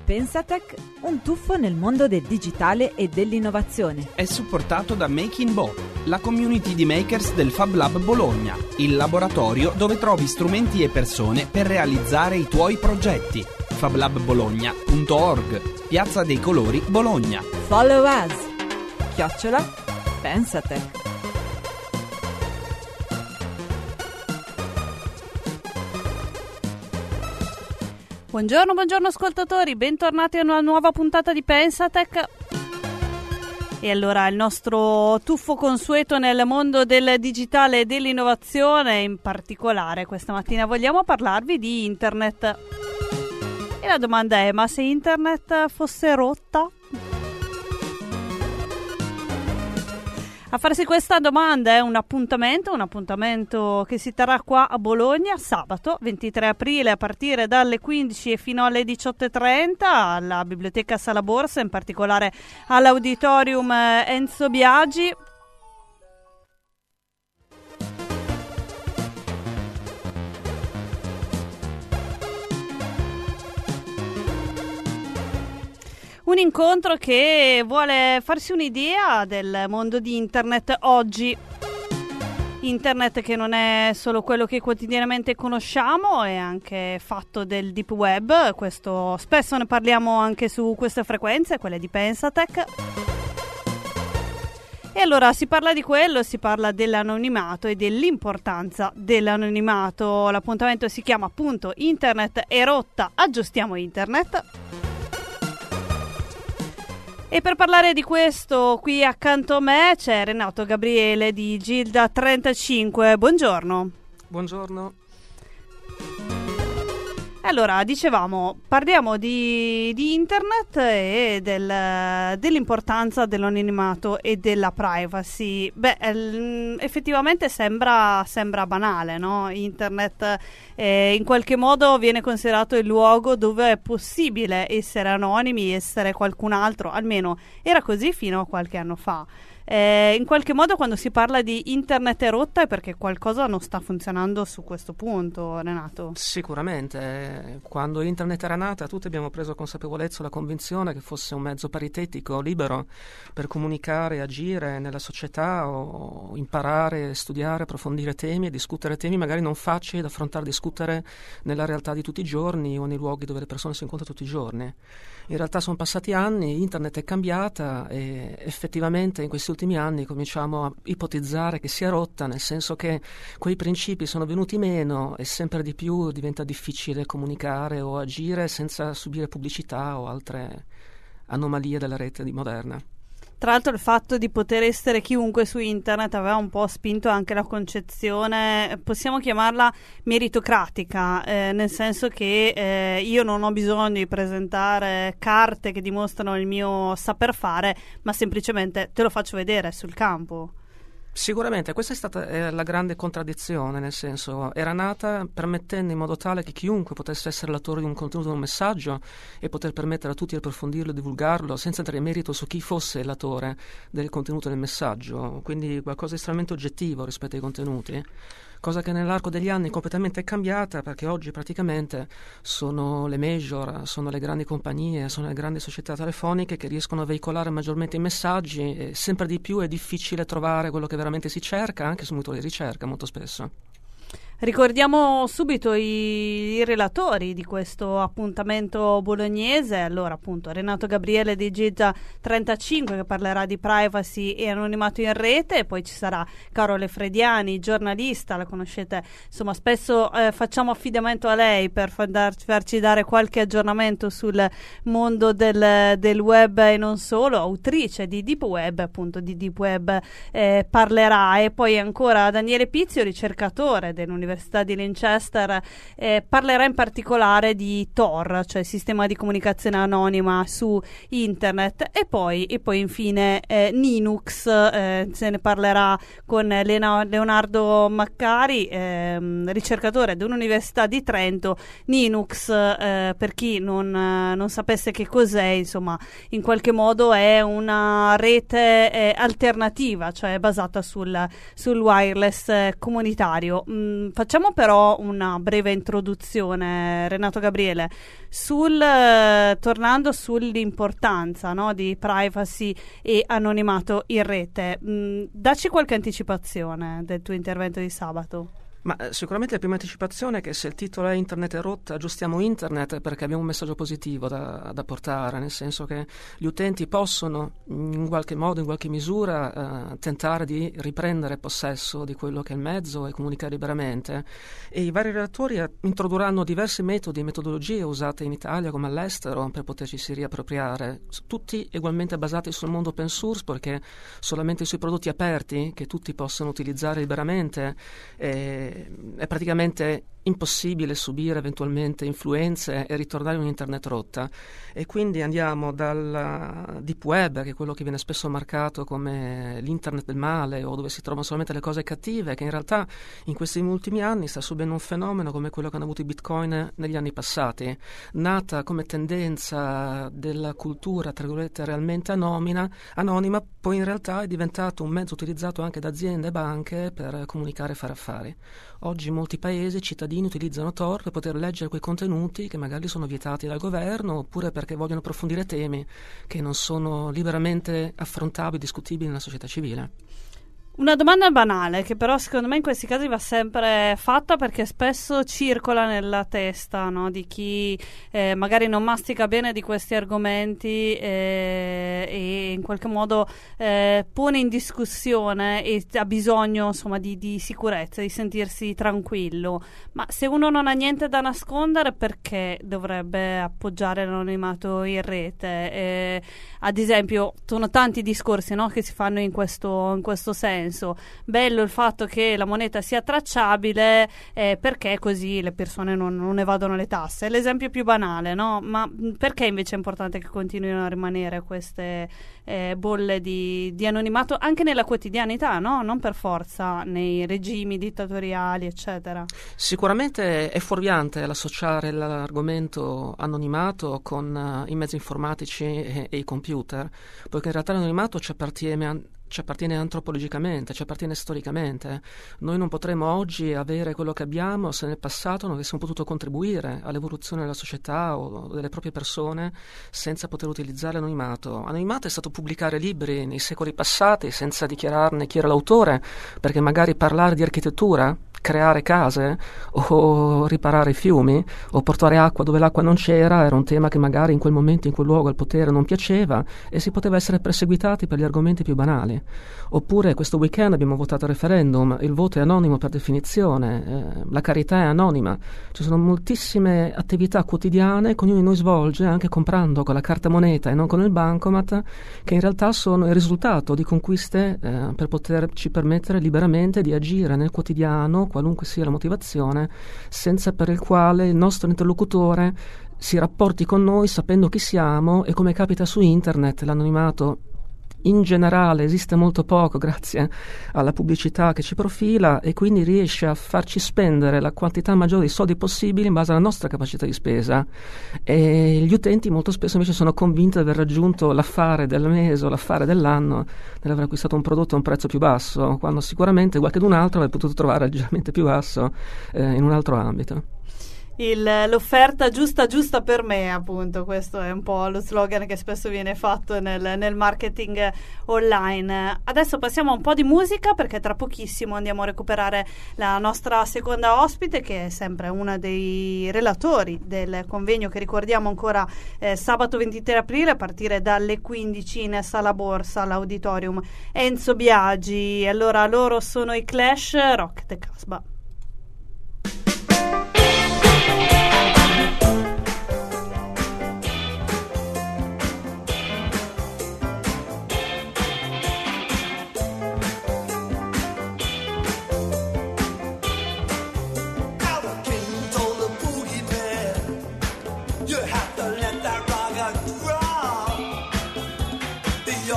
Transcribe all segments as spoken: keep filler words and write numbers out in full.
Pensatech, un tuffo nel mondo del digitale e dell'innovazione. È supportato da Making Bo, la community di makers del Fab Lab Bologna, il laboratorio dove trovi strumenti e persone per realizzare i tuoi progetti. fablabbologna punto org, Piazza dei Colori, Bologna. Follow us! Chiocciola Pensatech. Buongiorno, buongiorno ascoltatori, bentornati a una nuova puntata di Pensatech. E allora il nostro tuffo consueto nel mondo del digitale e dell'innovazione, in particolare questa mattina vogliamo parlarvi di internet. E la domanda è: ma se internet fosse rotta? A farsi questa domanda è un appuntamento, un appuntamento che si terrà qua a Bologna sabato ventitré aprile a partire dalle quindici e fino alle diciotto e trenta alla Biblioteca Sala Borsa, in particolare all'Auditorium Enzo Biagi. Un incontro che vuole farsi un'idea del mondo di internet oggi. Internet che non è solo quello che quotidianamente conosciamo, è anche fatto del deep web. Questo spesso ne parliamo anche su queste frequenze, quelle di Pensatech. E allora si parla di quello, si parla dell'anonimato e dell'importanza dell'anonimato. L'appuntamento si chiama appunto Internet è rotta, aggiustiamo Internet. E per parlare di questo qui accanto a me c'è Renato Gabriele di Gilda trentacinque. Buongiorno. Buongiorno. Allora, dicevamo, parliamo di, di internet e del, dell'importanza dell'anonimato e della privacy. Beh, l- effettivamente sembra, sembra banale, no? Internet eh, in qualche modo viene considerato il luogo dove è possibile essere anonimi, essere qualcun altro, almeno era così fino a qualche anno fa. Eh, in qualche modo quando si parla di internet è rotta è perché qualcosa non sta funzionando su questo punto, Renato. Sicuramente, quando internet era nata tutti abbiamo preso consapevolezza, la convinzione che fosse un mezzo paritetico, libero per comunicare, agire nella società o imparare, studiare, approfondire temi e discutere temi magari non facili da affrontare, discutere nella realtà di tutti i giorni o nei luoghi dove le persone si incontrano tutti i giorni. In realtà sono passati anni, internet è cambiata e effettivamente in questi ultimi anni cominciamo a ipotizzare che sia rotta, nel senso che quei principi sono venuti meno e sempre di più diventa difficile comunicare o agire senza subire pubblicità o altre anomalie della rete di moderna. Tra l'altro il fatto di poter essere chiunque su internet aveva un po' spinto anche la concezione, possiamo chiamarla meritocratica, eh, nel senso che eh, io non ho bisogno di presentare carte che dimostrano il mio saper fare, ma semplicemente te lo faccio vedere sul campo. Sicuramente, questa è stata eh, la grande contraddizione, nel senso, era nata permettendo in modo tale che chiunque potesse essere l'autore di un contenuto, di un messaggio e poter permettere a tutti di approfondirlo e divulgarlo senza entrare in merito su chi fosse l'autore del contenuto del messaggio, quindi qualcosa di estremamente oggettivo rispetto ai contenuti. Cosa che nell'arco degli anni è completamente cambiata, perché oggi praticamente sono le major, sono le grandi compagnie, sono le grandi società telefoniche che riescono a veicolare maggiormente i messaggi e sempre di più è difficile trovare quello che veramente si cerca, anche su motori di ricerca molto spesso. Ricordiamo subito i, i relatori di questo appuntamento bolognese. Allora, appunto, Renato Gabriele di Gilda trentacinque che parlerà di privacy e anonimato in rete, e poi ci sarà Carole Frediani, giornalista, la conoscete, insomma spesso eh, facciamo affidamento a lei per far, farci dare qualche aggiornamento sul mondo del, del web e non solo, autrice di Deep Web, appunto di Deep Web eh, parlerà, e poi ancora Daniele Pizio, ricercatore dell'Università Università di Lancaster, eh, parlerà in particolare di Tor, cioè sistema di comunicazione anonima su internet, e poi, e poi infine eh, Linux, eh, se ne parlerà con Lena, Leonardo Maccari, eh, ricercatore dell'Università di Trento. Linux, eh, per chi non, eh, non sapesse che cos'è, insomma, in qualche modo è una rete eh, alternativa, cioè basata sul, sul wireless eh, comunitario. Mm, facciamo però una breve introduzione, Renato Gabriele, sul, eh, tornando sull'importanza, no, di privacy e anonimato in rete. Mm, dacci qualche anticipazione del tuo intervento di sabato. Ma eh, sicuramente la prima anticipazione è che se il titolo è Internet è rotta, aggiustiamo Internet perché abbiamo un messaggio positivo da, da portare, nel senso che gli utenti possono in qualche modo, in qualche misura, eh, tentare di riprendere possesso di quello che è il mezzo e comunicare liberamente, e i vari relatori eh, introdurranno diversi metodi e metodologie usate in Italia come all'estero per poterci riappropriare, tutti ugualmente basati sul mondo open source, perché solamente sui prodotti aperti che tutti possono utilizzare liberamente eh, è praticamente impossibile subire eventualmente influenze e ritornare in un internet rotta. E quindi andiamo dal deep web, che è quello che viene spesso marcato come l'internet del male o dove si trovano solamente le cose cattive, che in realtà in questi ultimi anni sta subendo un fenomeno come quello che hanno avuto i bitcoin negli anni passati, nata come tendenza della cultura tra virgolette realmente anonima, anonima poi in realtà è diventato un mezzo utilizzato anche da aziende e banche per comunicare e fare affari. Oggi in molti paesi i cittadini utilizzano Tor per poter leggere quei contenuti che magari sono vietati dal governo, oppure perché vogliono approfondire temi che non sono liberamente affrontabili, discutibili nella società civile. Una domanda banale che però secondo me in questi casi va sempre fatta, perché spesso circola nella testa, no, di chi eh, magari non mastica bene di questi argomenti eh, e in qualche modo eh, pone in discussione e ha bisogno insomma di, di sicurezza, di sentirsi tranquillo. Ma se uno non ha niente da nascondere, perché dovrebbe appoggiare l'anonimato in rete? Eh, ad esempio, sono tanti discorsi, no, che si fanno in questo, in questo senso. Bello il fatto che la moneta sia tracciabile eh, perché così le persone non, non evadono le tasse. È l'esempio più banale, no? Ma perché invece è importante che continuino a rimanere queste eh, bolle di, di anonimato anche nella quotidianità, no? Non per forza nei regimi dittatoriali, eccetera. Sicuramente è fuorviante l'associare l'argomento anonimato con uh, i mezzi informatici e, e i computer, poiché in realtà l'anonimato ci appartiene ci appartiene antropologicamente, ci appartiene storicamente. Noi non potremo oggi avere quello che abbiamo se nel passato non avessimo potuto contribuire all'evoluzione della società o delle proprie persone senza poter utilizzare l'anonimato. Anonimato è stato pubblicare libri nei secoli passati senza dichiararne chi era l'autore, perché magari parlare di architettura, creare case o riparare fiumi o portare acqua dove l'acqua non c'era era un tema che magari in quel momento, in quel luogo al potere non piaceva e si poteva essere perseguitati per gli argomenti più banali. Oppure questo weekend abbiamo votato al referendum, il voto è anonimo per definizione, eh, la carità è anonima, ci sono moltissime attività quotidiane che ognuno di noi svolge anche comprando con la carta moneta e non con il bancomat, che in realtà sono il risultato di conquiste eh, per poterci permettere liberamente di agire nel quotidiano, qualunque sia la motivazione, senza per il quale il nostro interlocutore si rapporti con noi sapendo chi siamo. E come capita su internet, l'anonimato in generale esiste molto poco grazie alla pubblicità che ci profila, e quindi riesce a farci spendere la quantità maggiore di soldi possibili in base alla nostra capacità di spesa, e gli utenti molto spesso invece sono convinti di aver raggiunto l'affare del mese o l'affare dell'anno, nell'aver acquistato un prodotto a un prezzo più basso, quando sicuramente qualcun altro avrebbe potuto trovare leggermente più basso eh, in un altro ambito. Il, l'offerta giusta giusta per me, appunto, questo è un po' lo slogan che spesso viene fatto nel, nel marketing online. Adesso passiamo a un po' di musica, perché tra pochissimo andiamo a recuperare la nostra seconda ospite, che è sempre una dei relatori del convegno che ricordiamo ancora eh, sabato ventitré aprile a partire dalle quindici in Sala Borsa all'Auditorium Enzo Biagi. Allora, loro sono i Clash, Rock the Casbah.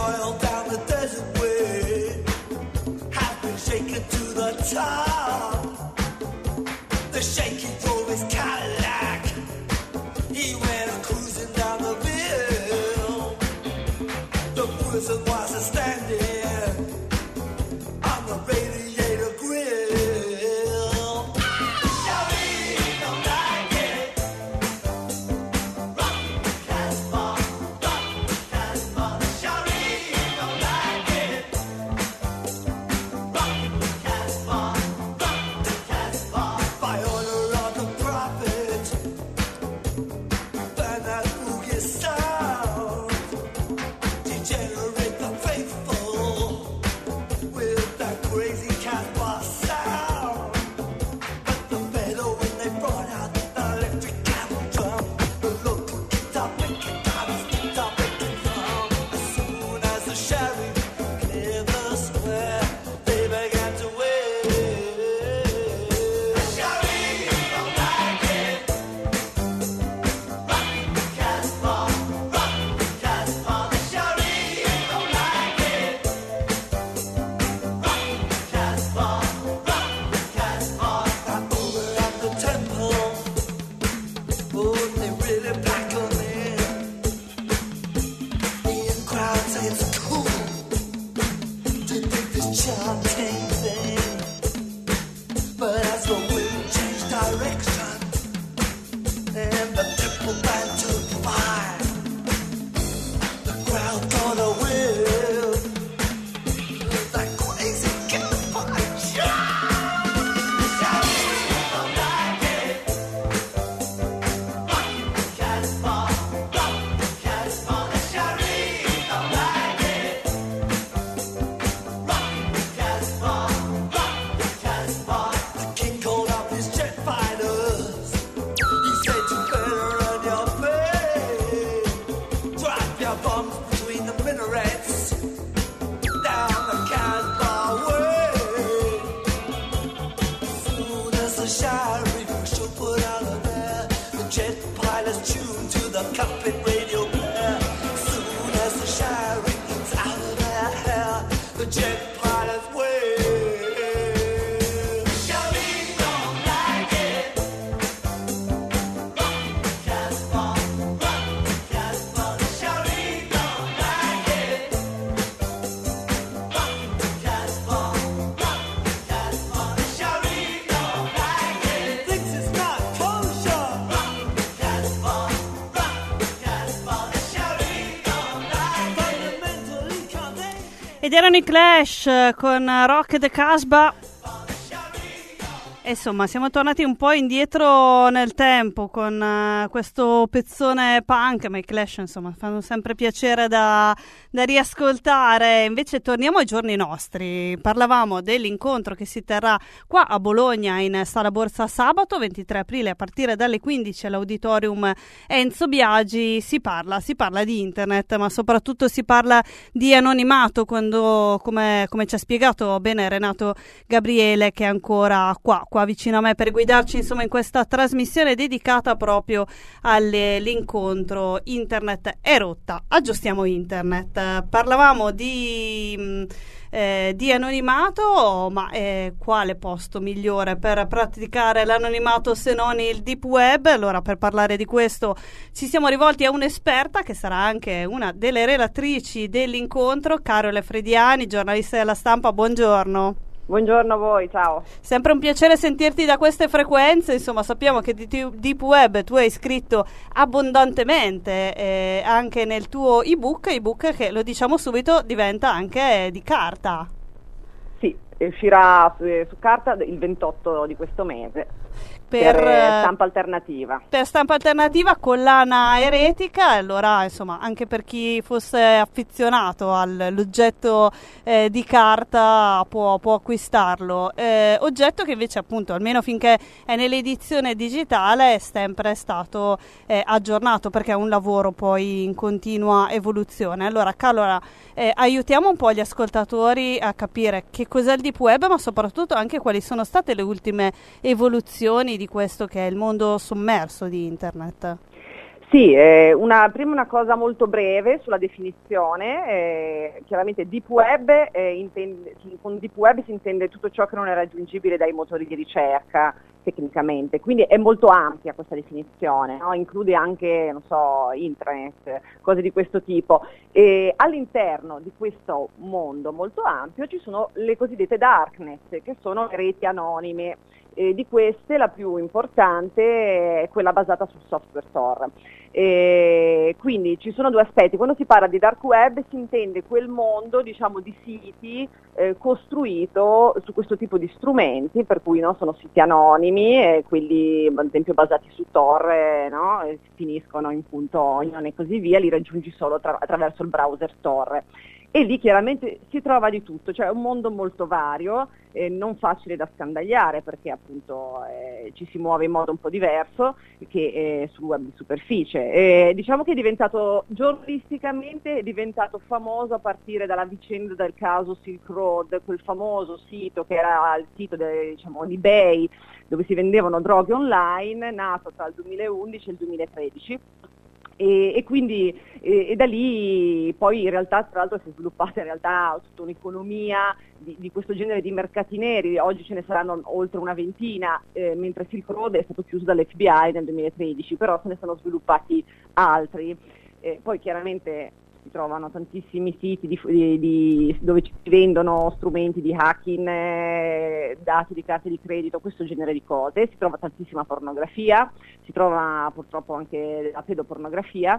Shaken to the top. Ed erano i Clash con Rock the Casbah. Insomma, siamo tornati un po' indietro nel tempo con uh, questo pezzone punk, ma i Clash insomma fanno sempre piacere da, da riascoltare. Invece torniamo ai giorni nostri. Parlavamo dell'incontro che si terrà qua a Bologna in Sala Borsa sabato ventitré aprile a partire dalle quindici all'Auditorium Enzo Biagi. Si parla, si parla di internet, ma soprattutto si parla di anonimato, quando, come, come ci ha spiegato bene Renato Gabriele, che è ancora qua, qua vicino a me per guidarci insomma in questa trasmissione dedicata proprio all'incontro Internet è rotta, aggiustiamo internet. Parlavamo di, eh, di anonimato, ma eh, quale posto migliore per praticare l'anonimato se non il deep web? Allora, per parlare di questo ci siamo rivolti a un'esperta che sarà anche una delle relatrici dell'incontro, Carole Frediani, giornalista della Stampa. Buongiorno. Buongiorno a voi, ciao. Sempre un piacere sentirti da queste frequenze, insomma sappiamo che di Deep Web tu hai scritto abbondantemente eh, anche nel tuo ebook, ebook che lo diciamo subito diventa anche di carta. Sì, uscirà su, su carta il ventotto di questo mese. Per, per stampa alternativa. Per stampa alternativa, collana eretica, allora insomma anche per chi fosse affezionato all'oggetto eh, di carta può, può acquistarlo. Eh, oggetto che invece appunto almeno finché è nell'edizione digitale è sempre stato eh, aggiornato, perché è un lavoro poi in continua evoluzione. Allora Carlola, eh, aiutiamo un po' gli ascoltatori a capire che cos'è il Deep Web, ma soprattutto anche quali sono state le ultime evoluzioni di questo che è il mondo sommerso di internet. Sì, eh, una, prima una cosa molto breve sulla definizione. Eh, chiaramente Deep Web, eh, intende, con Deep Web si intende tutto ciò che non è raggiungibile dai motori di ricerca tecnicamente, quindi è molto ampia questa definizione, no? Include anche, non so, intranet, cose di questo tipo. E all'interno di questo mondo molto ampio ci sono le cosiddette darknet, che sono reti anonime. E di queste la più importante è quella basata sul software Tor. E quindi ci sono due aspetti. Quando si parla di dark web si intende quel mondo, diciamo, di siti eh, costruito su questo tipo di strumenti, per cui no, sono siti anonimi, eh, quelli ad esempio basati su Tor, eh, no, e finiscono in punto onion e così via, li raggiungi solo tra- attraverso il browser Tor. E lì chiaramente si trova di tutto, cioè un mondo molto vario, eh, non facile da scandagliare, perché appunto eh, ci si muove in modo un po' diverso che eh, sul web di superficie. E diciamo che è diventato, giornalisticamente è diventato famoso a partire dalla vicenda del caso Silk Road, quel famoso sito che era il sito de, diciamo, di eBay, dove si vendevano droghe online, nato tra il duemilaundici e il duemilatredici. E, e quindi e, e da lì poi in realtà tra l'altro si è sviluppata in realtà tutta un'economia di, di questo genere di mercati neri. Oggi ce ne saranno oltre una ventina, eh, mentre Silk Road è stato chiuso dall'F B I nel duemilatredici, però se ne sono sviluppati altri. Eh, poi chiaramente si trovano tantissimi siti di, di, di, dove ci vendono strumenti di hacking, eh, dati di carte di credito, questo genere di cose. Si trova tantissima pornografia, si trova purtroppo anche la pedopornografia.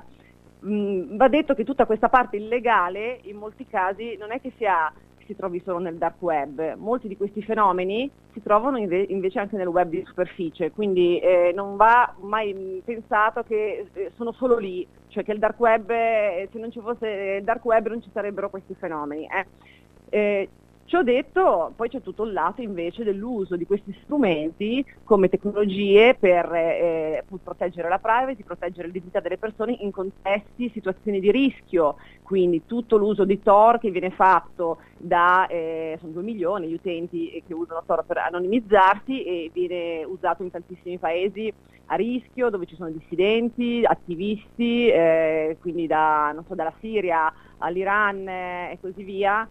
Mm, va detto che tutta questa parte illegale in molti casi non è che sia si trovi solo nel dark web, molti di questi fenomeni si trovano inve- invece anche nel web di superficie, quindi eh, non va mai pensato che eh, sono solo lì, cioè che il dark web, eh, se non ci fosse il dark web non ci sarebbero questi fenomeni. Eh. Eh, Ciò detto, poi c'è tutto il lato invece dell'uso di questi strumenti come tecnologie per eh, proteggere la privacy, proteggere l'identità delle persone in contesti, situazioni di rischio, quindi tutto l'uso di Tor che viene fatto da, eh, sono due milioni gli utenti che usano Tor per anonimizzarsi e viene usato in tantissimi paesi a rischio, dove ci sono dissidenti, attivisti, eh, quindi da, non so, dalla Siria all'Iran eh, e così via,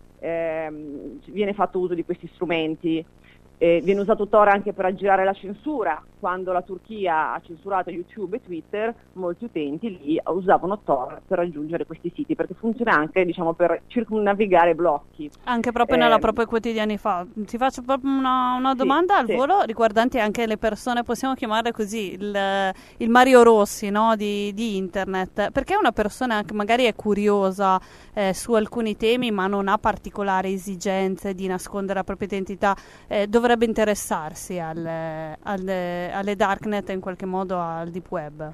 ehm, viene fatto uso di questi strumenti. Eh, viene usato Tor anche per aggirare la censura. Quando la Turchia ha censurato YouTube e Twitter, molti utenti lì usavano Tor per raggiungere questi siti, perché funziona anche, diciamo, per circumnavigare blocchi. Anche proprio eh, nella propria quotidianità. Ti faccio proprio una, una domanda sì, al sì. volo riguardante anche le persone, possiamo chiamarle così, il, il Mario Rossi, no, di, di internet. Perché una persona che magari è curiosa eh, su alcuni temi ma non ha particolari esigenze di nascondere la propria identità, eh, dovrebbe dovrebbe interessarsi alle, alle, alle darknet e in qualche modo al deep web?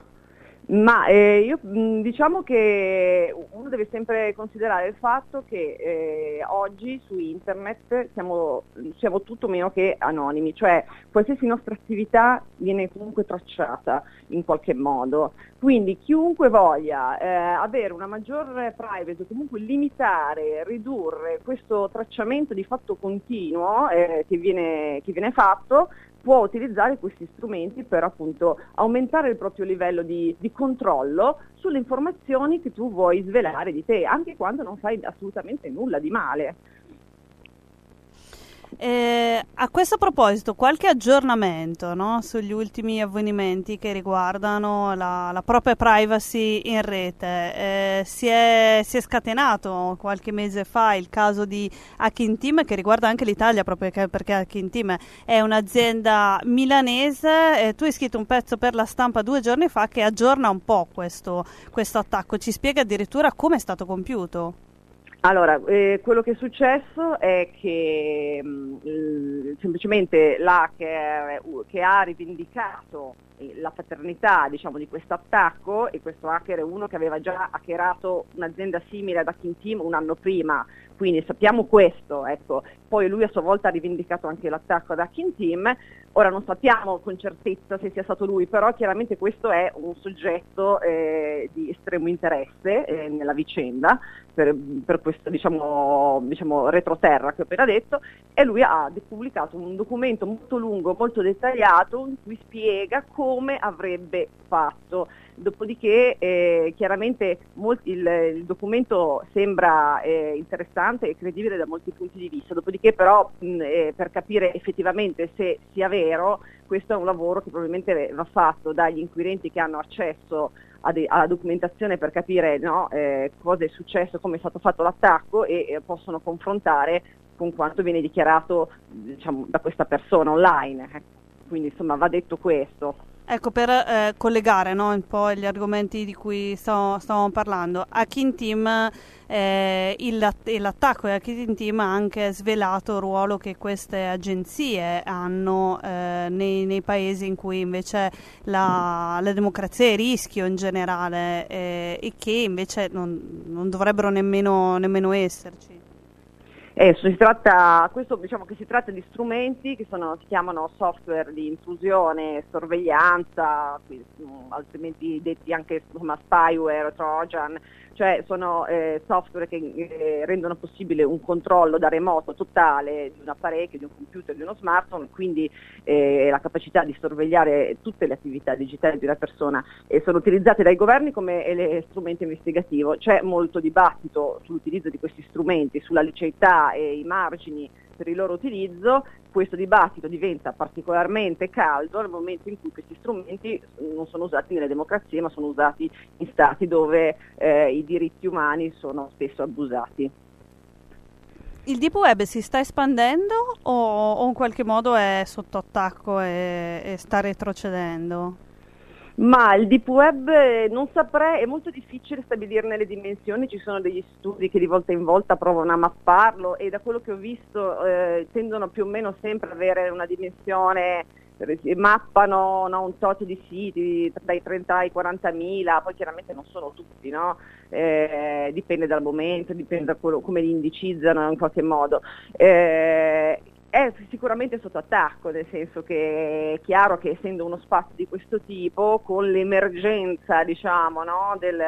Ma eh, io diciamo che uno deve sempre considerare il fatto che eh, oggi su internet siamo, siamo tutto meno che anonimi, cioè qualsiasi nostra attività viene comunque tracciata in qualche modo, quindi chiunque voglia eh, avere una maggior privacy o comunque limitare, ridurre questo tracciamento di fatto continuo eh, che viene, che viene fatto, può utilizzare questi strumenti per appunto aumentare il proprio livello di, di controllo sulle informazioni che tu vuoi svelare di te, anche quando non fai assolutamente nulla di male. Eh, a questo proposito, qualche aggiornamento, no, sugli ultimi avvenimenti che riguardano la, la propria privacy in rete? Eh, si, è, si è scatenato qualche mese fa il caso di Hacking Team, che riguarda anche l'Italia, proprio perché Hacking Team è un'azienda milanese. Eh, tu hai scritto un pezzo per La Stampa due giorni fa che aggiorna un po' questo, questo attacco, ci spiega addirittura come è stato compiuto. Allora, eh, quello che è successo è che mh, semplicemente l'hacker che ha rivendicato la paternità, diciamo, di questo attacco, e questo hacker è uno che aveva già hackerato un'azienda simile ad Hacking Team un anno prima, quindi sappiamo questo, ecco. Poi lui a sua volta ha rivendicato anche l'attacco ad Hacking Team. Ora non sappiamo con certezza se sia stato lui, però chiaramente questo è un soggetto eh, di estremo interesse eh, nella vicenda, per, per questo diciamo, diciamo retroterra che ho appena detto, e lui ha pubblicato un documento molto lungo, molto dettagliato, in cui spiega come avrebbe fatto. Dopodiché eh, chiaramente molti, il, il documento sembra eh, interessante e credibile da molti punti di vista, dopodiché però mh, eh, per capire effettivamente se sia vero, questo è un lavoro che probabilmente va fatto dagli inquirenti che hanno accesso a de- alla documentazione per capire, no, eh, cosa è successo, come è stato fatto l'attacco, e eh, possono confrontare con quanto viene dichiarato, diciamo, da questa persona online. Quindi insomma va detto questo. Ecco, per eh, collegare, no, un po' gli argomenti di cui stavamo, stavamo parlando, Hacking Team, eh, il, l'attacco di Hacking Team ha anche svelato il ruolo che queste agenzie hanno eh, nei, nei paesi in cui invece la, la democrazia è a rischio in generale eh, e che invece non, non dovrebbero nemmeno, nemmeno esserci. Eh, si tratta, questo diciamo che si tratta di strumenti che sono, si chiamano software di intrusione, sorveglianza, altrimenti detti anche insomma, spyware, trojan, cioè sono eh, software che eh, rendono possibile un controllo da remoto totale di un apparecchio, di un computer, di uno smartphone, quindi eh, la capacità di sorvegliare tutte le attività digitali di una persona e sono utilizzate dai governi come eh, strumento investigativo. C'è molto dibattito sull'utilizzo di questi strumenti, sulla liceità e i margini per il loro utilizzo. Questo dibattito diventa particolarmente caldo nel momento in cui questi strumenti non sono usati nelle democrazie, ma sono usati in stati dove eh, i diritti umani sono spesso abusati. Il deep web si sta espandendo o, o in qualche modo è sotto attacco e, e sta retrocedendo? Ma il deep web non saprei, è molto difficile stabilirne le dimensioni, ci sono degli studi che di volta in volta provano a mapparlo e da quello che ho visto eh, tendono più o meno sempre ad avere una dimensione, mappano no, un tot di siti dai trenta ai quarantamila, poi chiaramente non sono tutti, no? Eh, dipende dal momento, dipende da quello, come li indicizzano in qualche modo. Eh, È sicuramente sotto attacco, nel senso che è chiaro che essendo uno spazio di questo tipo, con l'emergenza, diciamo, no, del,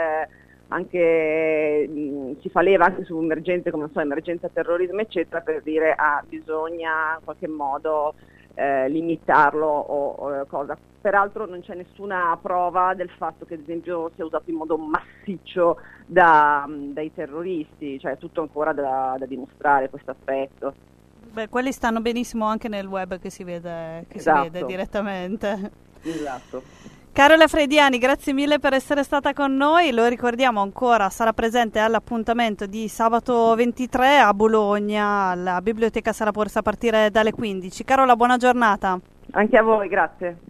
anche mh, si fa leva anche su emergenze come non so, emergenza terrorismo, eccetera, per dire ah, bisogna in qualche modo eh, limitarlo o, o cosa. Peraltro non c'è nessuna prova del fatto che ad esempio sia usato in modo massiccio da, dai terroristi, cioè è tutto ancora da, da dimostrare questo aspetto. Beh, quelli stanno benissimo anche nel web che si vede, che esatto. si vede direttamente. Esatto. Carola Frediani, grazie mille per essere stata con noi. Lo ricordiamo ancora, sarà presente all'appuntamento di sabato ventitré a Bologna, alla Biblioteca Sala Borsa a partire dalle quindici. Carola, buona giornata. Anche a voi, grazie.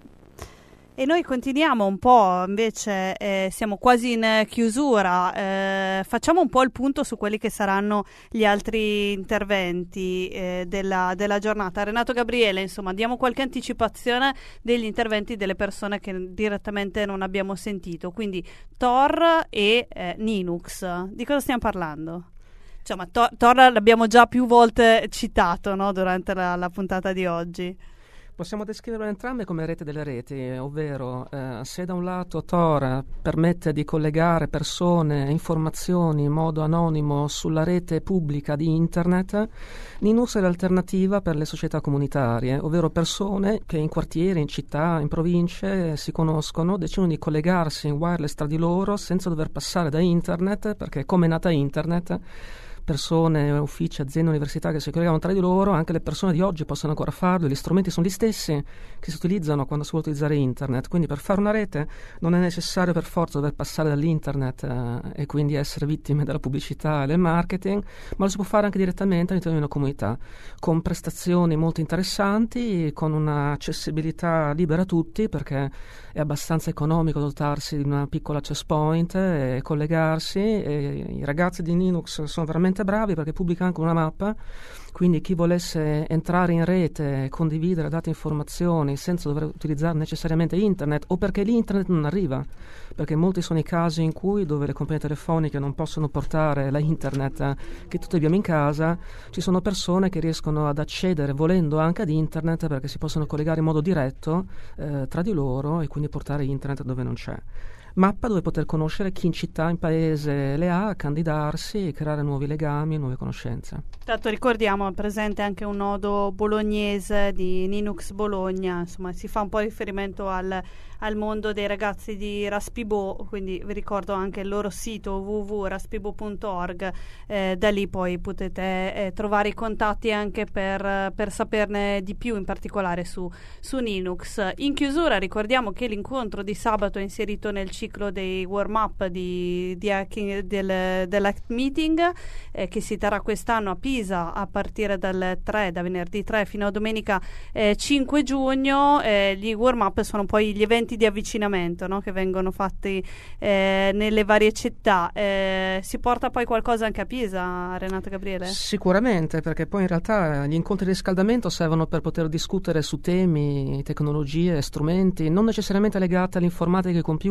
E noi continuiamo un po', invece eh, siamo quasi in chiusura, eh, facciamo un po' il punto su quelli che saranno gli altri interventi eh, della, della giornata. Renato Gabriele, insomma, diamo qualche anticipazione degli interventi delle persone che direttamente non abbiamo sentito, quindi Tor e eh, Linux. Di cosa stiamo parlando? Insomma, Tor, Tor l'abbiamo già più volte citato, no, durante la, la puntata di oggi. Possiamo descriverlo entrambe come rete delle reti, ovvero eh, se da un lato Tor permette di collegare persone e informazioni in modo anonimo sulla rete pubblica di Internet, Linux è l'alternativa per le società comunitarie, ovvero persone che in quartieri, in città, in province si conoscono, decidono di collegarsi in wireless tra di loro senza dover passare da Internet, perché come è nata Internet, persone, uffici, aziende, università che si collegano tra di loro, anche le persone di oggi possono ancora farlo, gli strumenti sono gli stessi che si utilizzano quando si vuole utilizzare internet, quindi per fare una rete non è necessario per forza dover passare dall'internet eh, e quindi essere vittime della pubblicità e del marketing, ma lo si può fare anche direttamente all'interno di una comunità, con prestazioni molto interessanti, con un'accessibilità libera a tutti, perché è abbastanza economico dotarsi di una piccola access point e collegarsi, e i ragazzi di Linux sono veramente bravi perché pubblica anche una mappa, quindi chi volesse entrare in rete e condividere date informazioni senza dover utilizzare necessariamente internet, o perché l'internet non arriva, perché molti sono i casi in cui dove le compagnie telefoniche non possono portare la internet che tutti abbiamo in casa, ci sono persone che riescono ad accedere volendo anche ad internet perché si possono collegare in modo diretto eh, tra di loro e quindi portare internet dove non c'è. Mappa dove poter conoscere chi in città, in paese le ha, candidarsi, creare nuovi legami e nuove conoscenze. Tanto ricordiamo, è presente anche un nodo bolognese di Linux Bologna, insomma si fa un po' riferimento al, al mondo dei ragazzi di Raspibo, quindi vi ricordo anche il loro sito w w w punto raspibo punto org, eh, da lì poi potete eh, trovare i contatti anche per, per saperne di più, in particolare su, su Linux. In chiusura ricordiamo che l'incontro di sabato è inserito nel ciclo dei warm-up di, di hacking, del, dell'Hack Meeting eh, che si terrà quest'anno a Pisa a partire dal tre, da venerdì tre fino a domenica eh, cinque giugno. Eh, gli warm-up sono poi gli eventi di avvicinamento, no? Che vengono fatti eh, nelle varie città. Eh, si porta poi qualcosa anche a Pisa, Renato Gabriele? Sicuramente, perché poi in realtà gli incontri di riscaldamento servono per poter discutere su temi, tecnologie, strumenti non necessariamente legati all'informatica e ai computer,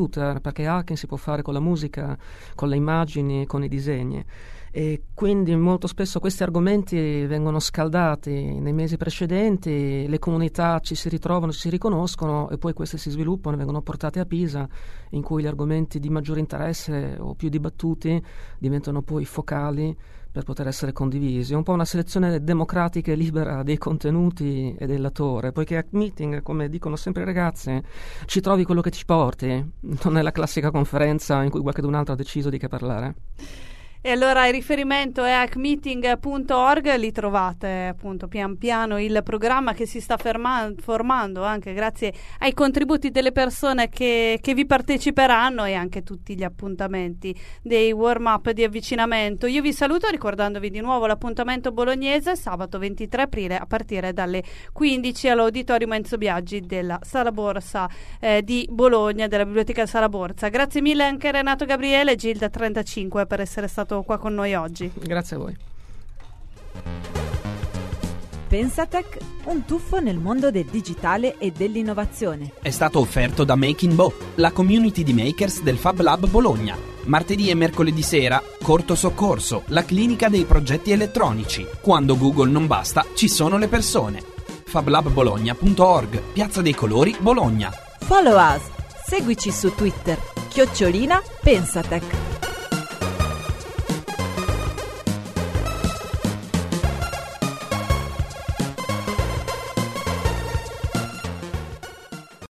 perché hacking si può fare con la musica, con le immagini, con i disegni. E quindi molto spesso questi argomenti vengono scaldati nei mesi precedenti, le comunità ci si ritrovano, ci si riconoscono e poi queste si sviluppano e vengono portate a Pisa, in cui gli argomenti di maggiore interesse o più dibattuti diventano poi focali per poter essere condivisi. È un po' una selezione democratica e libera dei contenuti e dell'autore, poiché Hack Meeting, come dicono sempre i ragazzi, ci trovi quello che ci porti, non è la classica conferenza in cui qualcun altro ha deciso di che parlare. E allora il riferimento è hack meeting punto org, lì trovate appunto pian piano il programma che si sta ferma- formando anche grazie ai contributi delle persone che, che vi parteciperanno e anche tutti gli appuntamenti dei warm up di avvicinamento. Io vi saluto ricordandovi di nuovo l'appuntamento bolognese sabato ventitré aprile a partire dalle quindici all'Auditorium Enzo Biaggi della Sala Borsa eh, di Bologna, della Biblioteca Sala Borsa. Grazie mille anche Renato Gabriele e Gilda trentacinque per essere stato qua con noi oggi. Grazie a voi. Pensatech, un tuffo nel mondo del digitale e dell'innovazione. È stato offerto da Making Bo, la community di makers del Fab Lab Bologna. Martedì e mercoledì sera, Corto Soccorso, la clinica dei progetti elettronici. Quando Google non basta, ci sono le persone. fablabbologna punto org, Piazza dei Colori, Bologna. Follow us, seguici su Twitter, chiocciolina Pensatech.